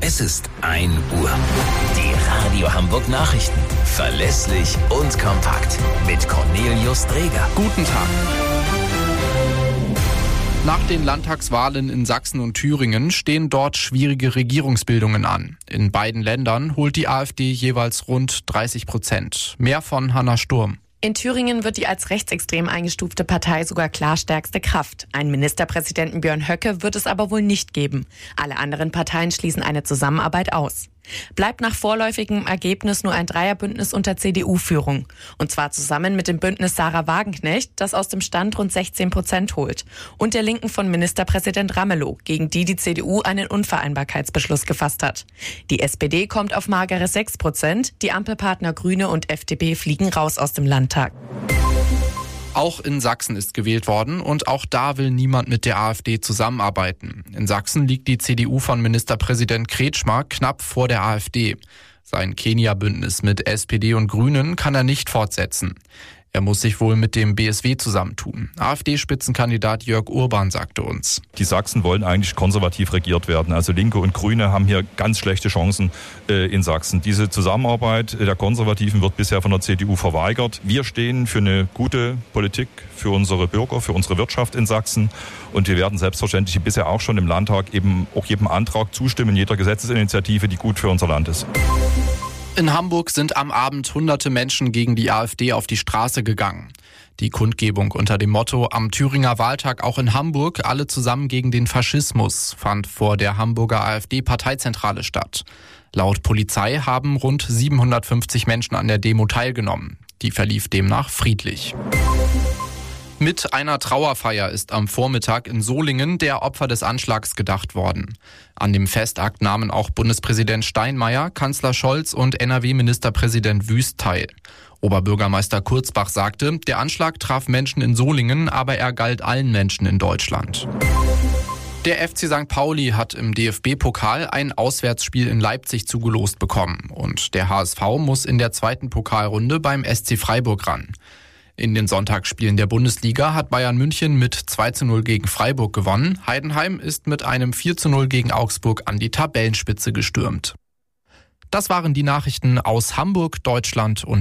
Es ist 1 Uhr. Die Radio Hamburg Nachrichten. Verlässlich und kompakt. Mit Cornelius Dreger. Guten Tag. Nach den Landtagswahlen in Sachsen und Thüringen stehen dort schwierige Regierungsbildungen an. In beiden Ländern holt die AfD jeweils rund 30%. Mehr von Hanna Sturm. In Thüringen wird die als rechtsextrem eingestufte Partei sogar klar stärkste Kraft. Einen Ministerpräsidenten Björn Höcke wird es aber wohl nicht geben. Alle anderen Parteien schließen eine Zusammenarbeit aus. Bleibt nach vorläufigem Ergebnis nur ein Dreierbündnis unter CDU-Führung. Und zwar zusammen mit dem Bündnis Sarah Wagenknecht, das aus dem Stand rund 16% holt. Und der Linken von Ministerpräsident Ramelow, gegen die CDU einen Unvereinbarkeitsbeschluss gefasst hat. Die SPD kommt auf magere 6%, die Ampelpartner Grüne und FDP fliegen raus aus dem Landtag. Auch in Sachsen ist gewählt worden und auch da will niemand mit der AfD zusammenarbeiten. In Sachsen liegt die CDU von Ministerpräsident Kretschmer knapp vor der AfD. Sein Kenia-Bündnis mit SPD und Grünen kann er nicht fortsetzen. Er muss sich wohl mit dem BSW zusammentun. AfD-Spitzenkandidat Jörg Urban sagte uns: Die Sachsen wollen eigentlich konservativ regiert werden. Also Linke und Grüne haben hier ganz schlechte Chancen in Sachsen. Diese Zusammenarbeit der Konservativen wird bisher von der CDU verweigert. Wir stehen für eine gute Politik für unsere Bürger, für unsere Wirtschaft in Sachsen. Und wir werden selbstverständlich, wie bisher auch schon im Landtag, eben auch jedem Antrag zustimmen, jeder Gesetzesinitiative, die gut für unser Land ist. In Hamburg sind am Abend hunderte Menschen gegen die AfD auf die Straße gegangen. Die Kundgebung unter dem Motto „Am Thüringer Wahltag auch in Hamburg, alle zusammen gegen den Faschismus" fand vor der Hamburger AfD-Parteizentrale statt. Laut Polizei haben rund 750 Menschen an der Demo teilgenommen. Die verlief demnach friedlich. Mit einer Trauerfeier ist am Vormittag in Solingen der Opfer des Anschlags gedacht worden. An dem Festakt nahmen auch Bundespräsident Steinmeier, Kanzler Scholz und NRW-Ministerpräsident Wüst teil. Oberbürgermeister Kurzbach sagte, der Anschlag traf Menschen in Solingen, aber er galt allen Menschen in Deutschland. Der FC St. Pauli hat im DFB-Pokal ein Auswärtsspiel in Leipzig zugelost bekommen. Und der HSV muss in der zweiten Pokalrunde beim SC Freiburg ran. In den Sonntagsspielen der Bundesliga hat Bayern München mit 2:0 gegen Freiburg gewonnen. Heidenheim ist mit einem 4:0 gegen Augsburg an die Tabellenspitze gestürmt. Das waren die Nachrichten aus Hamburg, Deutschland und